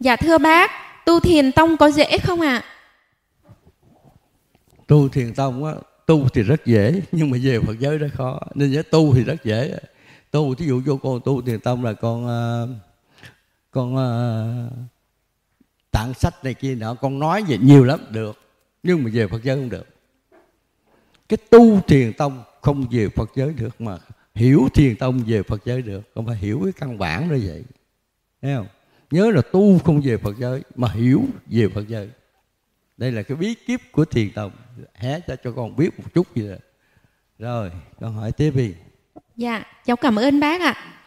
Dạ thưa bác, tu thiền tông có dễ không ạ? Tu thiền tông á, tu thì rất dễ, nhưng mà về Phật giới đó khó. Nên với tu thì rất dễ. Tu, thí dụ vô con tu thiền tông là con tặng sách này kia nọ, con nói về nhiều lắm được, nhưng mà về Phật giới không được. Cái tu thiền tông không về Phật giới được, mà hiểu thiền tông về Phật giới được. Không phải hiểu cái căn bản đó vậy, thấy không? Nhớ là tu không về Phật giới, mà hiểu về Phật giới. Đây là cái bí kíp của thiền tông. Hé cho con biết một chút gì đó. Rồi con hỏi tiếp đi. Dạ cháu cảm ơn bác ạ.